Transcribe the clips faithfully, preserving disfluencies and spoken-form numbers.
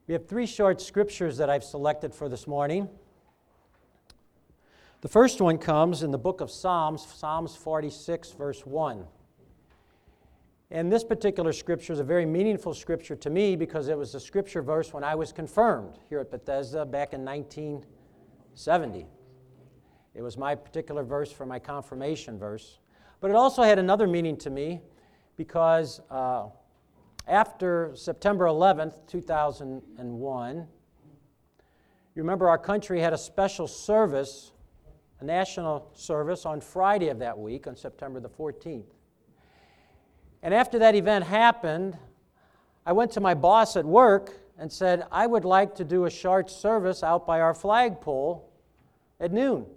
We have three short scriptures that I've selected for this morning. The first one comes in the book of Psalms, Psalms forty-six, verse one. And this particular scripture is a very meaningful scripture to me because it was a scripture verse when I was confirmed here at Bethesda back in nineteen seventy. It was my particular verse for my confirmation verse. But it also had another meaning to me because uh, after September eleventh, two thousand one, you remember our country had a special service, a national service on Friday of that week, on September the fourteenth. And after that event happened, I went to my boss at work and said, I would like to do a short service out by our flagpole at noon.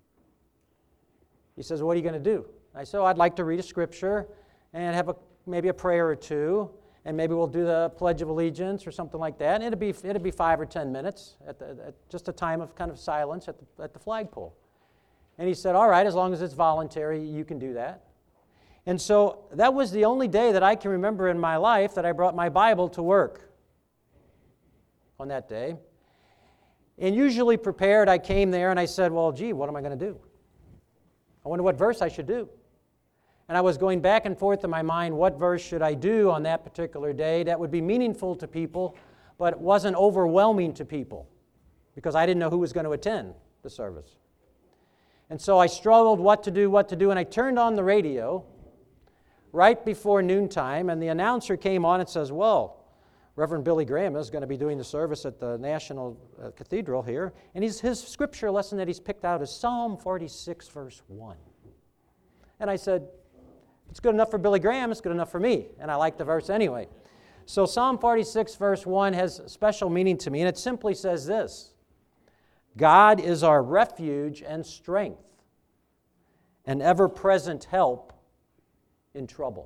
He says, what are you going to do? I said, oh, I'd like to read a scripture and have a, maybe a prayer or two, and maybe we'll do the Pledge of Allegiance or something like that. And it'd be, it'd be five or ten minutes, at, the, at just a time of kind of silence at the, at the flagpole. And he said, all right, as long as it's voluntary, you can do that. And so that was the only day that I can remember in my life that I brought my Bible to work on that day. And usually prepared, I came there and I said, well, gee, what am I going to do? I wonder what verse I should do. And I was going back and forth in my mind, what verse should I do on that particular day that would be meaningful to people, but wasn't overwhelming to people, because I didn't know who was going to attend the service. And so I struggled what to do, what to do, and I turned on the radio right before noontime, and the announcer came on and says, well, Reverend Billy Graham is going to be doing the service at the National uh, Cathedral here, and he's, his scripture lesson that he's picked out is Psalm forty-six, verse one. And I said, it's good enough for Billy Graham, it's good enough for me, and I like the verse anyway. So Psalm forty-six, verse one has special meaning to me, and it simply says this: God is our refuge and strength, an ever-present help in trouble.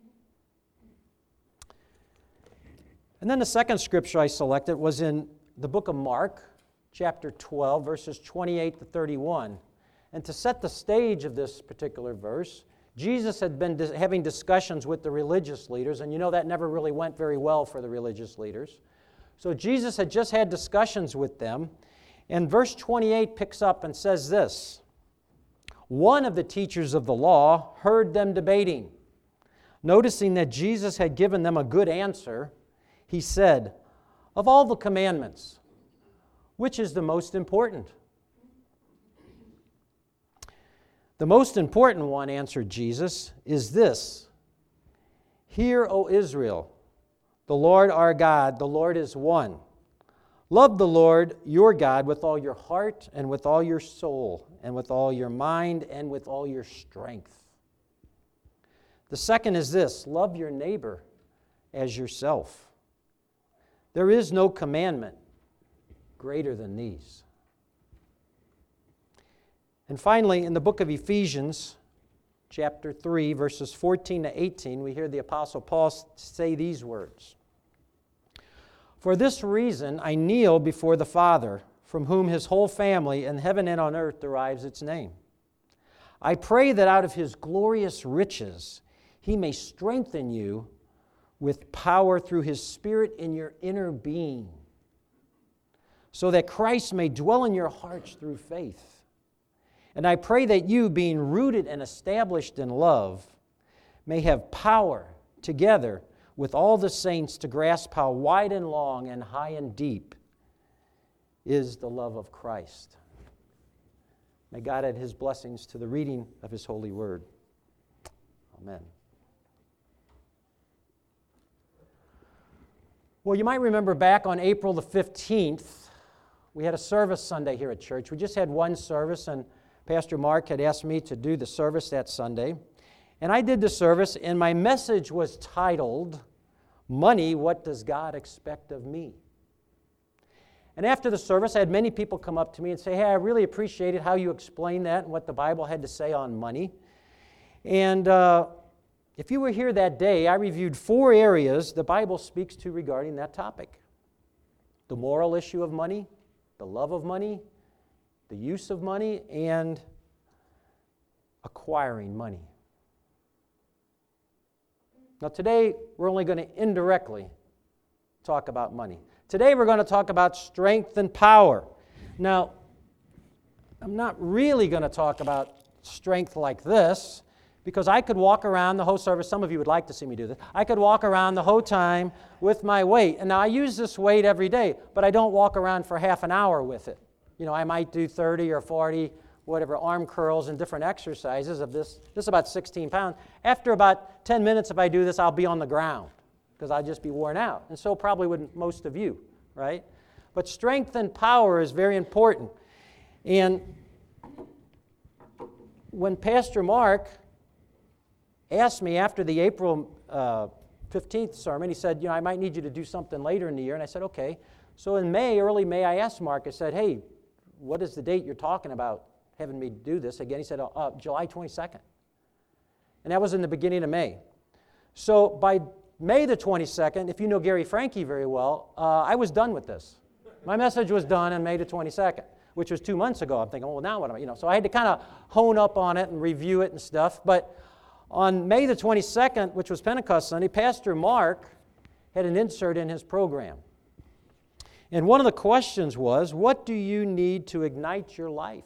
And then the second scripture I selected was in the book of Mark, chapter twelve, verses twenty-eight to thirty-one. And to set the stage of this particular verse, Jesus had been dis- having discussions with the religious leaders, and you know that never really went very well for the religious leaders. So Jesus had just had discussions with them, and verse twenty-eight picks up and says this: one of the teachers of the law heard them debating. Noticing that Jesus had given them a good answer, he said, of all the commandments, which is the most important? The most important one, answered Jesus, is this: Hear, O Israel, the Lord our God, the Lord is one. Love the Lord your God with all your heart and with all your soul and with all your mind and with all your strength. The second is this: love your neighbor as yourself. There is no commandment greater than these. And finally, in the book of Ephesians, chapter three, verses fourteen to eighteen, we hear the Apostle Paul say these words: For this reason I kneel before the Father, from whom his whole family in heaven and on earth derives its name. I pray that out of his glorious riches he may strengthen you with power through his Spirit in your inner being, so that Christ may dwell in your hearts through faith. And I pray that you, being rooted and established in love, may have power together with all the saints to grasp how wide and long and high and deep is the love of Christ. May God add his blessings to the reading of his holy word. Amen. Well, you might remember back on April the fifteenth, we had a service Sunday here at church. We just had one service, and Pastor Mark had asked me to do the service that Sunday. And I did the service, and my message was titled, Money, What Does God Expect of Me? And after the service, I had many people come up to me and say, hey, I really appreciated how you explained that and what the Bible had to say on money. And uh, if you were here that day, I reviewed four areas the Bible speaks to regarding that topic: the moral issue of money, the love of money, the use of money, and acquiring money. Now today, we're only going to indirectly talk about money. Today we're going to talk about strength and power. Now, I'm not really going to talk about strength like this, because I could walk around the whole service. Some of you would like to see me do this. I could walk around the whole time with my weight. And now I use this weight every day, but I don't walk around for half an hour with it. You know, I might do thirty or forty, whatever, arm curls and different exercises of this. This is about sixteen pounds. After about ten minutes, if I do this, I'll be on the ground because I'll just be worn out. And so probably would most of you, right? But strength and power is very important. And when Pastor Mark asked me after the April uh, fifteenth sermon, he said, you know, I might need you to do something later in the year. And I said, okay. So in May, early May, I asked Mark, I said, hey, what is the date you're talking about having me do this again? He said, uh, uh, July twenty-second. And that was in the beginning of May. So by May the twenty-second, if you know Gary Franke very well, uh, I was done with this. My message was done on May the twenty-second, which was two months ago. I'm thinking, well, now what am I, you know? So I had to kind of hone up on it and review it and stuff. But on May the twenty-second, which was Pentecost Sunday, Pastor Mark had an insert in his program. And one of the questions was, what do you need to ignite your life?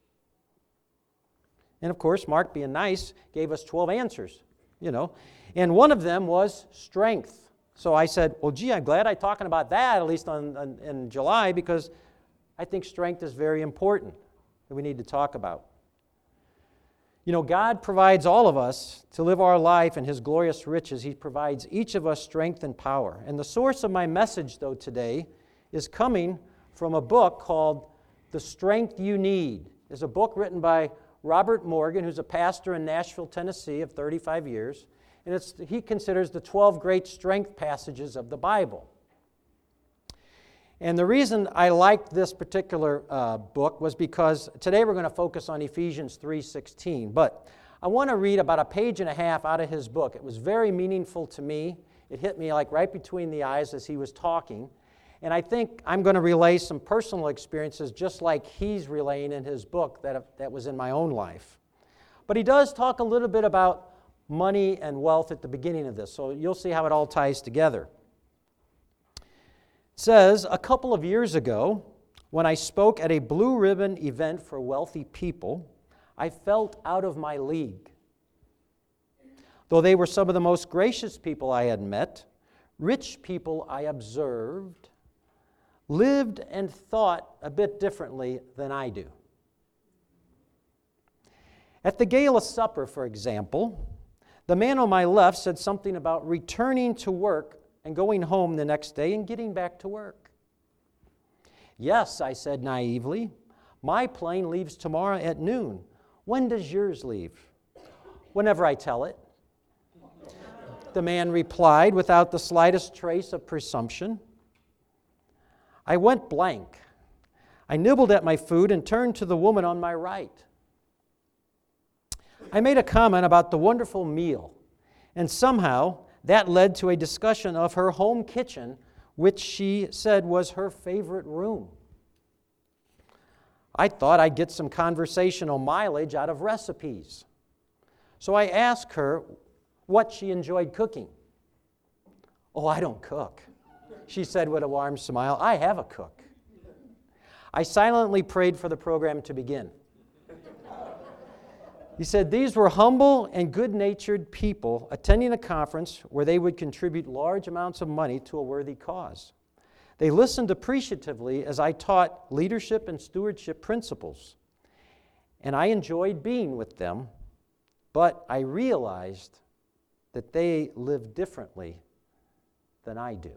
And of course, Mark, being nice, gave us twelve answers, you know. And one of them was strength. So I said, well, gee, I'm glad I'm talking about that, at least on, on, in July, because I think strength is very important that we need to talk about. You know, God provides all of us to live our life in His glorious riches. He provides each of us strength and power. And the source of my message, though, today is coming from a book called The Strength You Need. It's a book written by Robert Morgan, who's a pastor in Nashville, Tennessee, of thirty-five years. And it's, he considers the twelve great strength passages of the Bible. And the reason I liked this particular uh, book was because today we're going to focus on Ephesians three sixteen. But I want to read about a page and a half out of his book. It was very meaningful to me. It hit me like right between the eyes as he was talking. And I think I'm going to relay some personal experiences just like he's relaying in his book that, that was in my own life. But he does talk a little bit about money and wealth at the beginning of this, so you'll see how it all ties together. It says, a couple of years ago, when I spoke at a blue ribbon event for wealthy people, I felt out of my league. Though they were some of the most gracious people I had met, rich people I observed, lived and thought a bit differently than I do. At the gala supper, for example, the man on my left said something about returning to work and going home the next day and getting back to work. Yes, I said naively, my plane leaves tomorrow at noon. When does yours leave? Whenever I tell it. The man replied without the slightest trace of presumption. I went blank. I nibbled at my food and turned to the woman on my right. I made a comment about the wonderful meal, and somehow that led to a discussion of her home kitchen, which she said was her favorite room. I thought I'd get some conversational mileage out of recipes. So I asked her what she enjoyed cooking. Oh, I don't cook, she said with a warm smile. I have a cook. I silently prayed for the program to begin. He said these were humble and good-natured people attending a conference where they would contribute large amounts of money to a worthy cause. They listened appreciatively as I taught leadership and stewardship principles, and I enjoyed being with them, but I realized that they live differently than I do.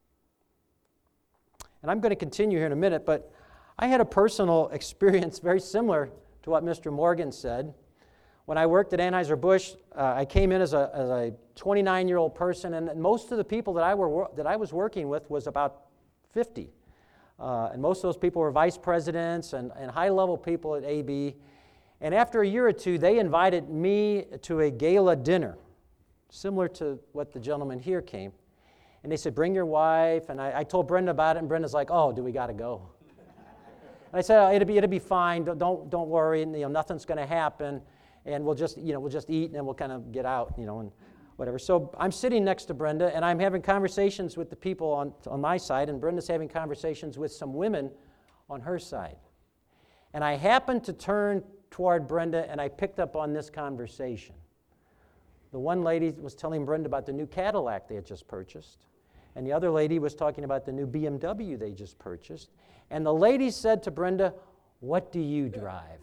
And I'm going to continue here in a minute, but I had a personal experience very similar to what Mister Morgan said. When I worked at Anheuser-Busch, uh, I came in as a, as a twenty-nine-year-old person, and most of the people that I, were, that I was working with was about fifty. Uh, and most of those people were vice presidents and, and high-level people at A B. And after a year or two, they invited me to a gala dinner, similar to what the gentleman here came. And they said, bring your wife. And I, I told Brenda about it, and Brenda's like, oh, do we got to go? And I said, oh, it'll be, it'll be fine. Don't, don't, don't worry. You know, nothing's going to happen. And we'll just, you know, we'll just eat and then we'll kind of get out, you know. And whatever. So I'm sitting next to Brenda, and I'm having conversations with the people on, on my side, and Brenda's having conversations with some women on her side. And I happened to turn toward Brenda, and I picked up on this conversation. The one lady was telling Brenda about the new Cadillac they had just purchased, and the other lady was talking about the new B M W they just purchased. And the lady said to Brenda, "What do you drive?"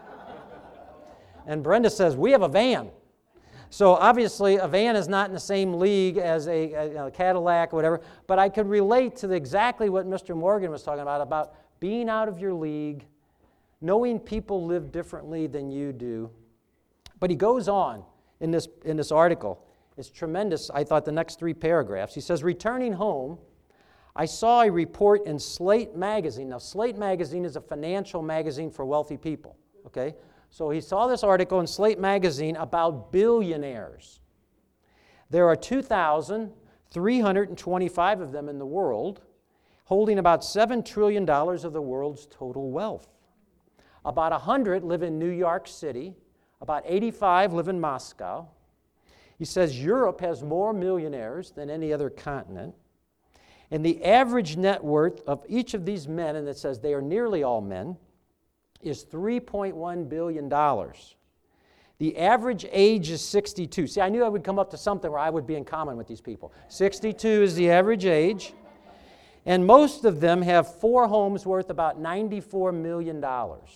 And Brenda says, "We have a van." So obviously a van is not in the same league as a, a, a Cadillac or whatever, but I could relate to the, exactly what Mister Morgan was talking about, about being out of your league, knowing people live differently than you do. But he goes on in this, in this article. It's tremendous, I thought, the next three paragraphs. He says, returning home, I saw a report in Slate magazine. Now, Slate magazine is a financial magazine for wealthy people, okay? So he saw this article in Slate magazine about billionaires. There are two thousand three hundred twenty-five of them in the world, holding about seven trillion dollars of the world's total wealth. About one hundred live in New York City. About eighty-five live in Moscow. He says Europe has more millionaires than any other continent. And the average net worth of each of these men, and it says they are nearly all men, is three point one billion dollars. The average age is sixty-two. See, I knew I would come up to something where I would be in common with these people. sixty-two is the average age. And most of them have four homes worth about ninety-four million dollars.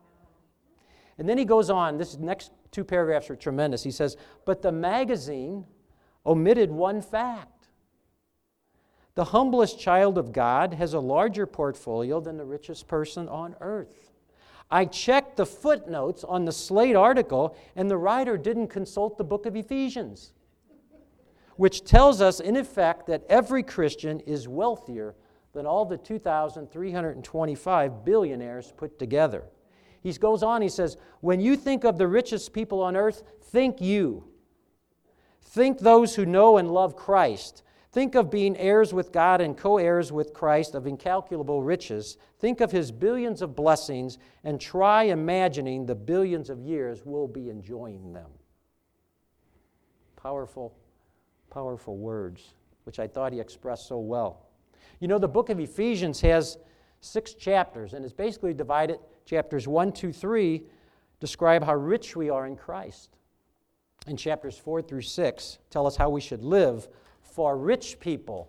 And then he goes on, this next two paragraphs are tremendous. He says, but the magazine omitted one fact. The humblest child of God has a larger portfolio than the richest person on earth. I checked the footnotes on the Slate article, and the writer didn't consult the book of Ephesians, which tells us, in effect, that every Christian is wealthier than all the two thousand three hundred twenty-five billionaires put together. He goes on, he says, when you think of the richest people on earth, think you. Think those who know and love Christ. Think of being heirs with God and co-heirs with Christ of incalculable riches. Think of his billions of blessings and try imagining the billions of years we'll be enjoying them. Powerful, powerful words, which I thought he expressed so well. You know, the book of Ephesians has six chapters, and it's basically divided. Chapters one, two, three describe how rich we are in Christ. And chapters four through six tell us how we should live, for rich people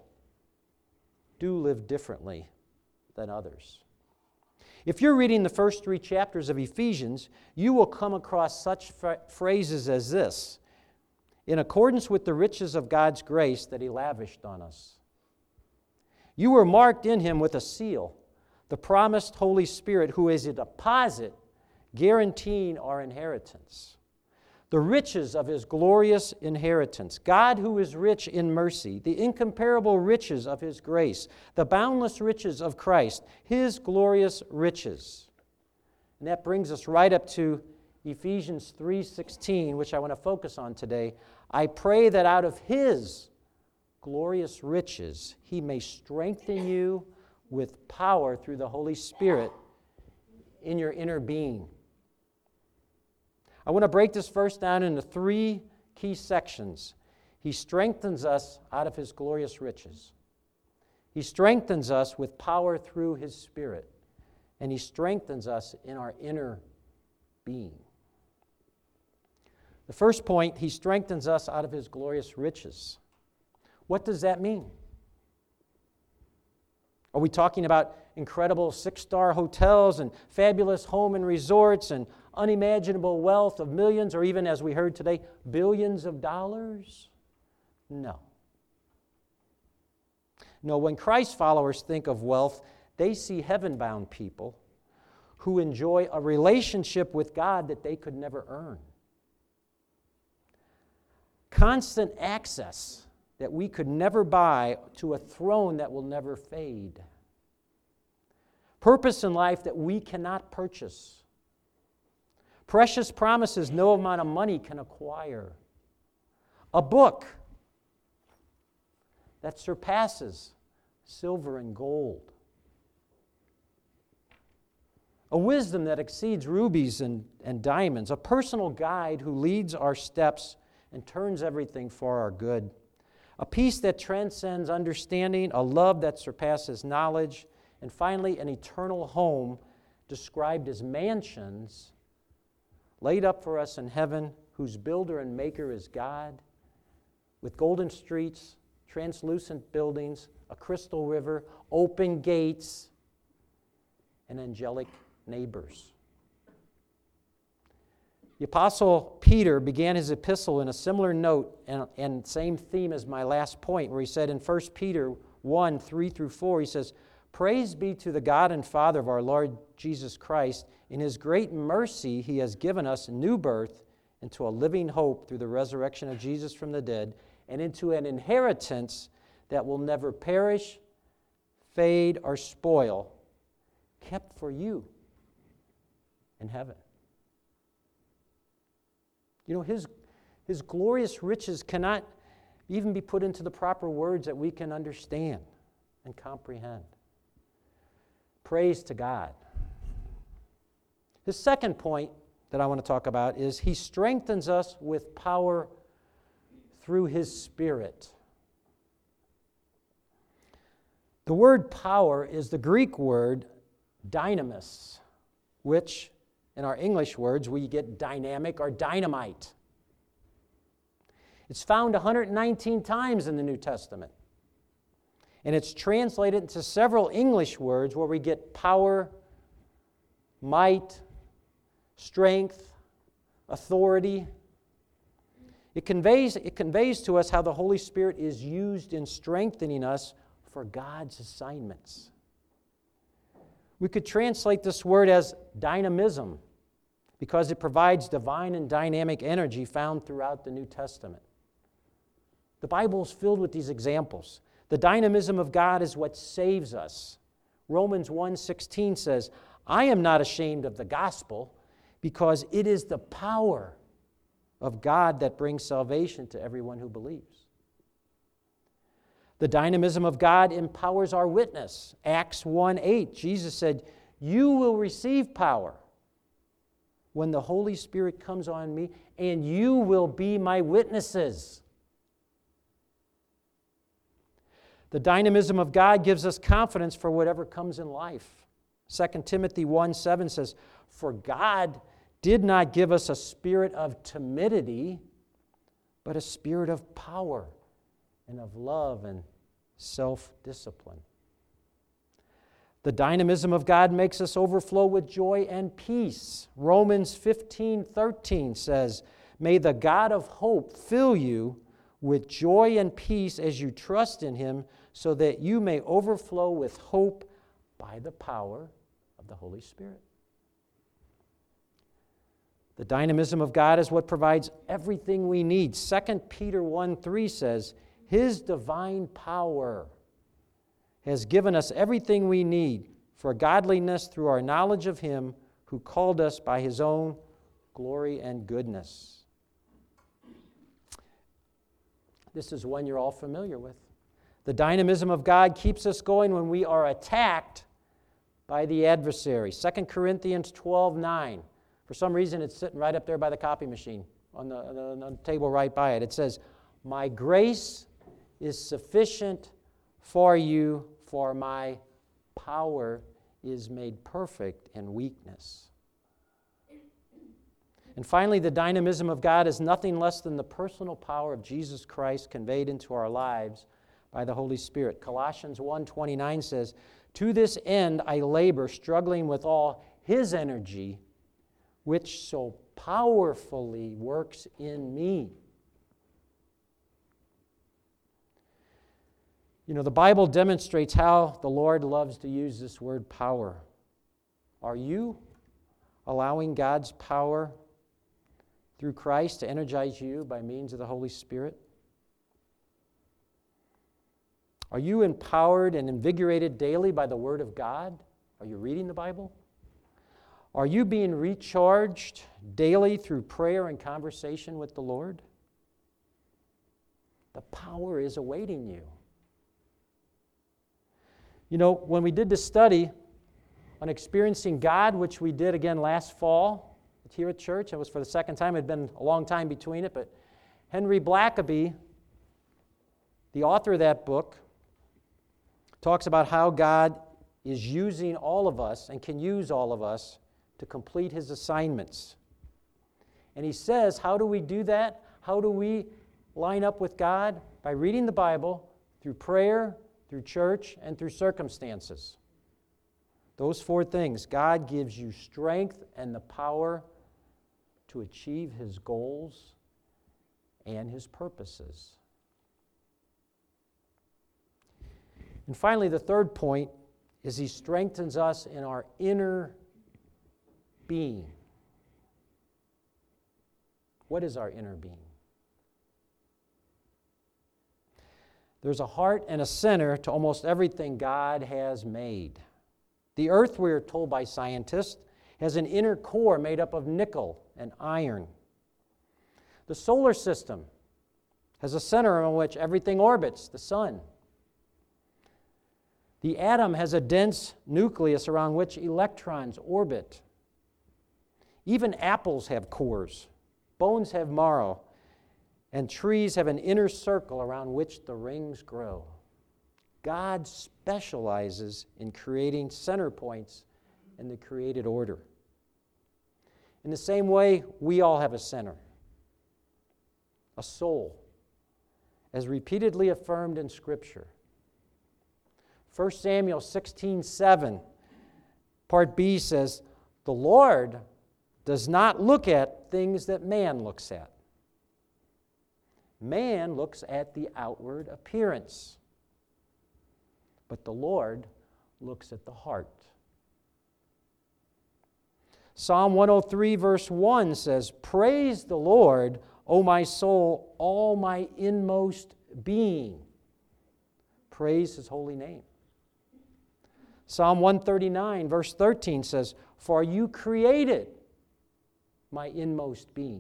do live differently than others. If you're reading the first three chapters of Ephesians, you will come across such fra- phrases as this: in accordance with the riches of God's grace that he lavished on us. You were marked in him with a seal, the promised Holy Spirit, who is a deposit guaranteeing our inheritance. The riches of his glorious inheritance. God, who is rich in mercy, the incomparable riches of his grace, the boundless riches of Christ, his glorious riches. And that brings us right up to Ephesians three sixteen, which I want to focus on today. I pray that out of his glorious riches he may strengthen you with power through the Holy Spirit in your inner being. I want to break this verse down into three key sections. He strengthens us out of his glorious riches. He strengthens us with power through his Spirit. And he strengthens us in our inner being. The first point, he strengthens us out of his glorious riches. What does that mean? Are we talking about incredible six-star hotels and fabulous home and resorts and unimaginable wealth of millions, or even, as we heard today, billions of dollars? No. No, when Christ followers think of wealth, they see heaven-bound people who enjoy a relationship with God that they could never earn. Constant access that we could never buy to a throne that will never fade. Purpose in life that we cannot purchase. Precious promises no amount of money can acquire. A book that surpasses silver and gold. A wisdom that exceeds rubies and, and diamonds. A personal guide who leads our steps and turns everything for our good. A peace that transcends understanding, a love that surpasses knowledge, and finally, an eternal home described as mansions laid up for us in heaven, whose builder and maker is God, with golden streets, translucent buildings, a crystal river, open gates, and angelic neighbors. The Apostle Peter began his epistle in a similar note and, and same theme as my last point, where he said in First Peter one, three through four, he says, "Praise be to the God and Father of our Lord Jesus Christ. In His great mercy He has given us new birth into a living hope through the resurrection of Jesus from the dead, and into an inheritance that will never perish, fade, or spoil, kept for you in heaven." You know, his, his glorious riches cannot even be put into the proper words that we can understand and comprehend. Praise to God. The second point that I want to talk about is He strengthens us with power through His Spirit. The word power is the Greek word dynamis, which in our English words we get dynamic or dynamite. It's found one hundred nineteen times in the New Testament. And it's translated into several English words where we get power, might, strength, authority. It conveys, it conveys to us how the Holy Spirit is used in strengthening us for God's assignments. We could translate this word as dynamism because it provides divine and dynamic energy found throughout the New Testament. The Bible is filled with these examples. The dynamism of God is what saves us. Romans one sixteen says, "I am not ashamed of the gospel because it is the power of God that brings salvation to everyone who believes." The dynamism of God empowers our witness. Acts one eight, Jesus said, "You will receive power when the Holy Spirit comes on me, and you will be my witnesses." The dynamism of God gives us confidence for whatever comes in life. Second Timothy one seven says, "For God did not give us a spirit of timidity, but a spirit of power and of love and self-discipline." The dynamism of God makes us overflow with joy and peace. Romans fifteen thirteen says, "May the God of hope fill you with joy and peace as you trust in Him, so that you may overflow with hope by the power of the Holy Spirit." The dynamism of God is what provides everything we need. Second Peter one three says, "His divine power has given us everything we need for godliness through our knowledge of Him who called us by His own glory and goodness." This is one you're all familiar with. The dynamism of God keeps us going when we are attacked by the adversary. Second Corinthians twelve nine. For some reason, it's sitting right up there by the copy machine on the, on the table right by it. It says, "My grace is sufficient for you, for my power is made perfect in weakness." And finally, the dynamism of God is nothing less than the personal power of Jesus Christ conveyed into our lives by the Holy Spirit. Colossians one twenty-nine says, "To this end I labor, struggling with all His energy, which so powerfully works in me." You know, the Bible demonstrates how the Lord loves to use this word power. Are you allowing God's power through Christ to energize you by means of the Holy Spirit? Are you empowered and invigorated daily by the Word of God? Are you reading the Bible? Are you being recharged daily through prayer and conversation with the Lord? The power is awaiting you. You know, when we did this study on experiencing God, which we did again last fall here at church, it was for the second time. It had been a long time between it, but Henry Blackaby, the author of that book, talks about how God is using all of us and can use all of us to complete His assignments. And he says, how do we do that? How do we line up with God? By reading the Bible, through prayer, through church, and through circumstances. Those four things. God gives you strength and the power to achieve His goals and His purposes. And finally, the third point is He strengthens us in our inner being. What is our inner being? There's a heart and a center to almost everything God has made. The earth, we are told by scientists, has an inner core made up of nickel and iron. The solar system has a center on which everything orbits, the sun. The atom has a dense nucleus around which electrons orbit. Even apples have cores, bones have marrow, and trees have an inner circle around which the rings grow. God specializes in creating center points in the created order. In the same way, we all have a center, a soul, as repeatedly affirmed in Scripture. First Samuel sixteen seven, part B says, "The Lord does not look at things that man looks at. Man looks at the outward appearance, but the Lord looks at the heart." Psalm one oh three verse one says, "Praise the Lord, O my soul, all my inmost being. Praise His holy name." Psalm one thirty-nine verse thirteen says, "For you created my inmost being."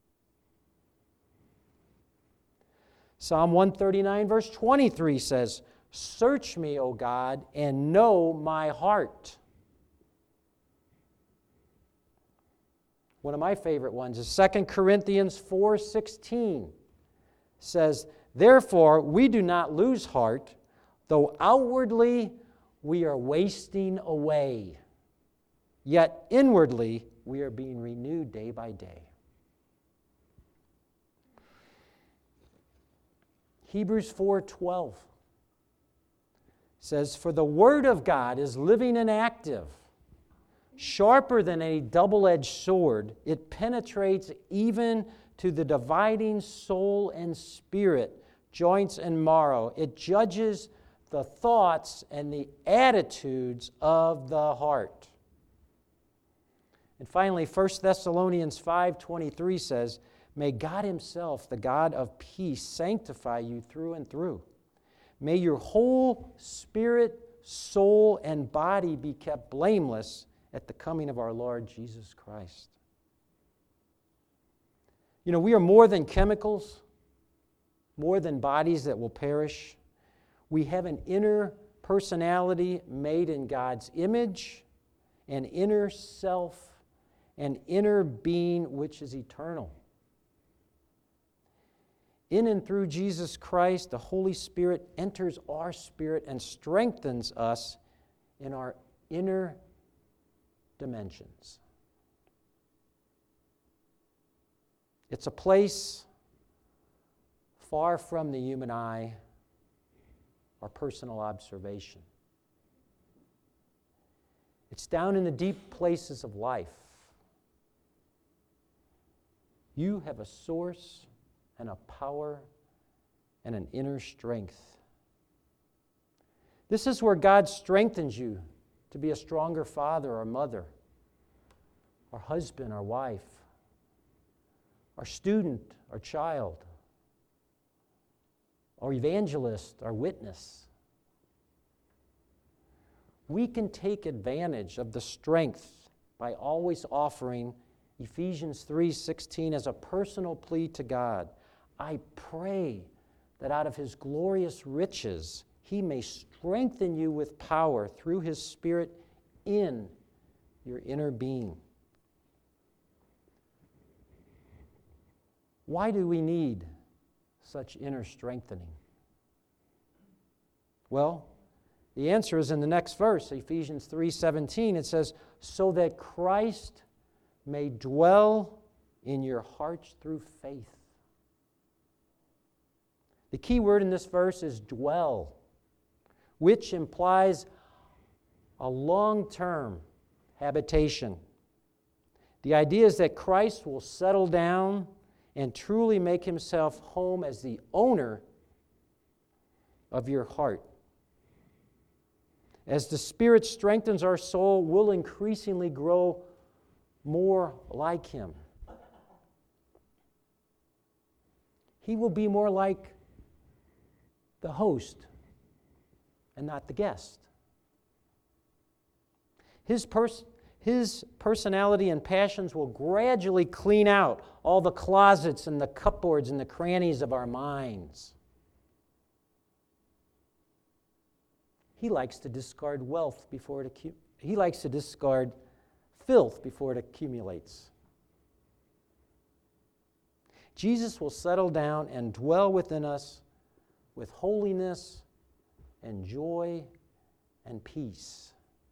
Psalm one thirty-nine verse twenty-three says, "Search me, O God, and know my heart." One of my favorite ones is Second Corinthians four sixteen says, "Therefore we do not lose heart, though outwardly we are wasting away, yet inwardly we are being renewed day by day." Hebrews four twelve says, "For the word of God is living and active, sharper than a double-edged sword. It penetrates even to the dividing soul and spirit, joints and marrow. It judges the thoughts and the attitudes of the heart." And finally, First Thessalonians five twenty-three says, "May God Himself, the God of peace, sanctify you through and through. May your whole spirit, soul, and body be kept blameless at the coming of our Lord Jesus Christ." You know, we are more than chemicals, more than bodies that will perish. We have an inner personality made in God's image, an inner self, an inner being which is eternal. In and through Jesus Christ, the Holy Spirit enters our spirit and strengthens us in our inner dimensions. It's a place far from the human eye or personal observation. It's down in the deep places of life. You have a source and a power and an inner strength. This is where God strengthens you to be a stronger father or mother, or husband or wife, or student or child, or evangelist or witness. We can take advantage of the strength by always offering Ephesians three sixteen as a personal plea to God. "I pray that out of His glorious riches He may strengthen you with power through His Spirit in your inner being." Why do we need such inner strengthening? Well, the answer is in the next verse, Ephesians three seventeen. It says, so that Christ may dwell in your hearts through faith. The key word in this verse is dwell, which implies a long-term habitation. The idea is that Christ will settle down and truly make himself home as the owner of your heart. As the Spirit strengthens our soul, we'll increasingly grow more like him. He will be more like the host and not the guest. His, pers- his personality and passions will gradually clean out all the closets and the cupboards and the crannies of our minds. He likes to discard wealth before it accu- he likes to discard filth before it accumulates. Jesus will settle down and dwell within us with holiness and joy and peace.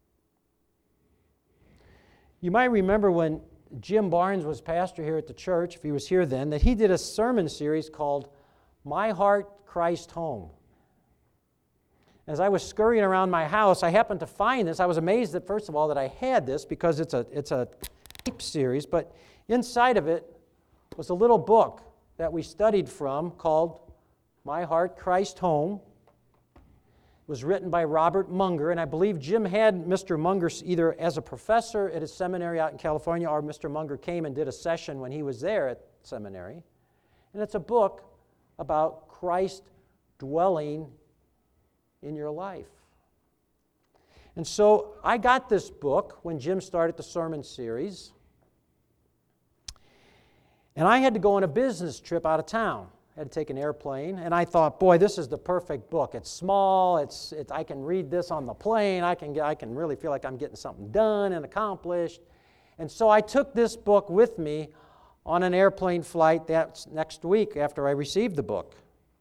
You might remember when Jim Barnes was pastor here at the church, if he was here then, that he did a sermon series called My Heart, Christ Home. As I was scurrying around my house, I happened to find this. I was amazed that, first of all, that I had this because it's a it's a tape series, but inside of it was a little book that we studied from called My Heart, Christ Home. It was written by Robert Munger, and I believe Jim had Mister Munger either as a professor at his seminary out in California, or Mister Munger came and did a session when he was there at seminary. And it's a book about Christ dwelling in your life. And so I got this book when Jim started the sermon series, and I had to go on a business trip out of town. I had to take an airplane, and I thought, boy, this is the perfect book. It's small. It's, it's I can read this on the plane. I can, I can really feel like I'm getting something done and accomplished. And so I took this book with me on an airplane flight that next week after I received the book.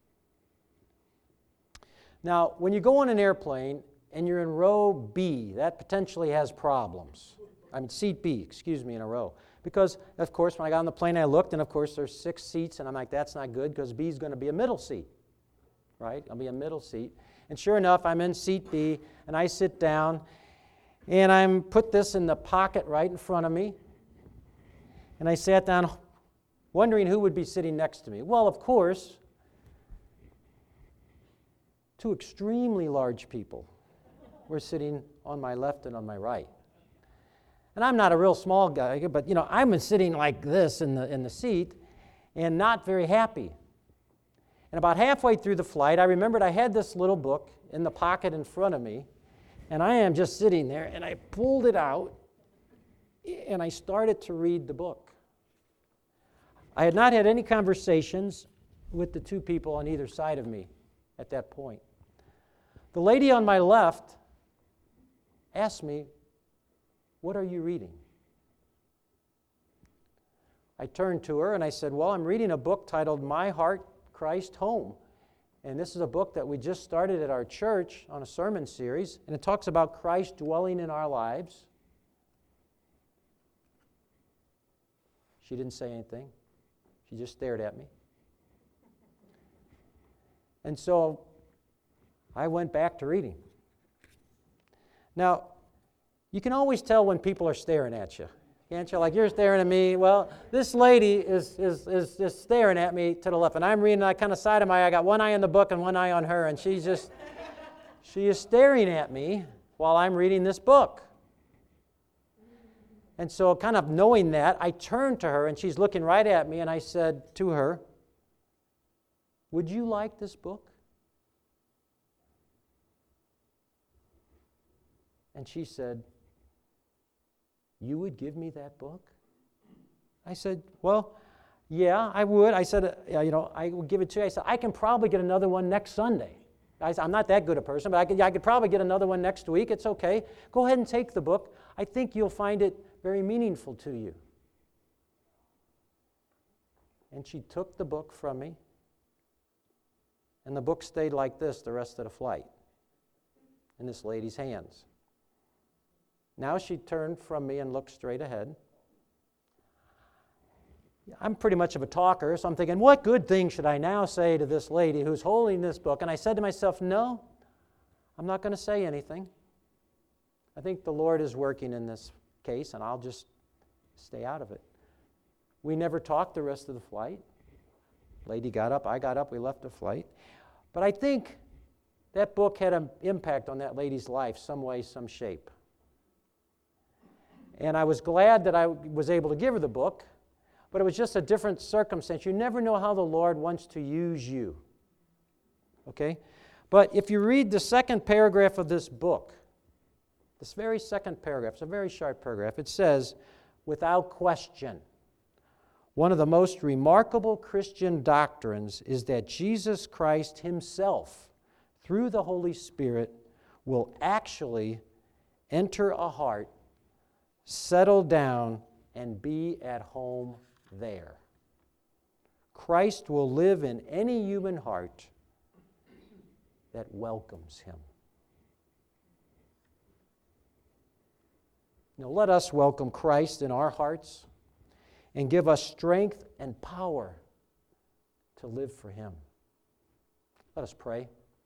Now, when you go on an airplane and you're in row B, that potentially has problems. I mean, seat B, excuse me, in a row. Because, of course, when I got on the plane, I looked, and, of course, there's six seats, and I'm like, that's not good because B is going to be a middle seat, right? I'll be a middle seat. And sure enough, I'm in seat B, and I sit down, and I'm put this in the pocket right in front of me, and I sat down wondering who would be sitting next to me. Well, of course, two extremely large people were sitting on my left and on my right. And I'm not a real small guy, but, you know, I'm sitting like this in the in the seat and not very happy. And about halfway through the flight, I remembered I had this little book in the pocket in front of me, and I am just sitting there, and I pulled it out, and I started to read the book. I had not had any conversations with the two people on either side of me at that point. The lady on my left asked me, "What are you reading?" I turned to her and I said, "Well, I'm reading a book titled My Heart, Christ Home. And this is a book that we just started at our church on a sermon series, and it talks about Christ dwelling in our lives." She didn't say anything. She just stared at me. And so I went back to reading. Now, you can always tell when people are staring at you, can't you? Like, you're staring at me. Well, this lady is is is just staring at me to the left, and I'm reading. I kind of side of my eye. I got one eye on the book and one eye on her, and she's just she is staring at me while I'm reading this book. And so, kind of knowing that, I turned to her, and she's looking right at me, and I said to her, "Would you like this book?" And she said, "You would give me that book?" I said, "Well, yeah, I would." I said, uh, you know, I would give it to you. I said, "I can probably get another one next Sunday." I said, "I'm not that good a person, but I could, I could probably get another one next week. It's okay. Go ahead and take the book. I think you'll find it very meaningful to you." And she took the book from me, And the book stayed like this the rest of the flight, in this lady's hands. Now she turned from me and looked straight ahead. I'm pretty much of a talker, so I'm thinking, what good thing should I now say to this lady who's holding this book? And I said to myself, no, I'm not going to say anything. I think the Lord is working in this case, and I'll just stay out of it. We never talked the rest of the flight. Lady got up, I got up, we left the flight. But I think that book had an impact on that lady's life, some way, some shape. And I was glad that I was able to give her the book, but it was just a different circumstance. You never know how the Lord wants to use you. Okay? But if you read the second paragraph of this book, this very second paragraph, it's a very short paragraph, it says, without question, one of the most remarkable Christian doctrines is that Jesus Christ himself, through the Holy Spirit, will actually enter a heart, settle down, and be at home there. Christ will live in any human heart that welcomes him. Now let us welcome Christ in our hearts and give us strength and power to live for him. Let us pray.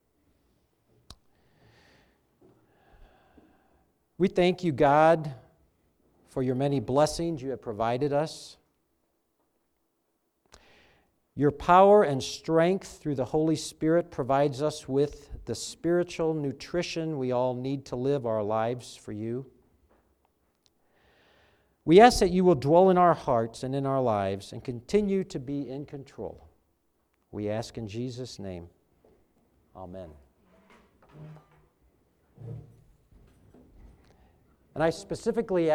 We thank you, God, for your many blessings you have provided us. Your power and strength through the Holy Spirit provides us with the spiritual nutrition we all need to live our lives for you. We ask that you will dwell in our hearts and in our lives and continue to be in control. We ask in Jesus' name. Amen. And I specifically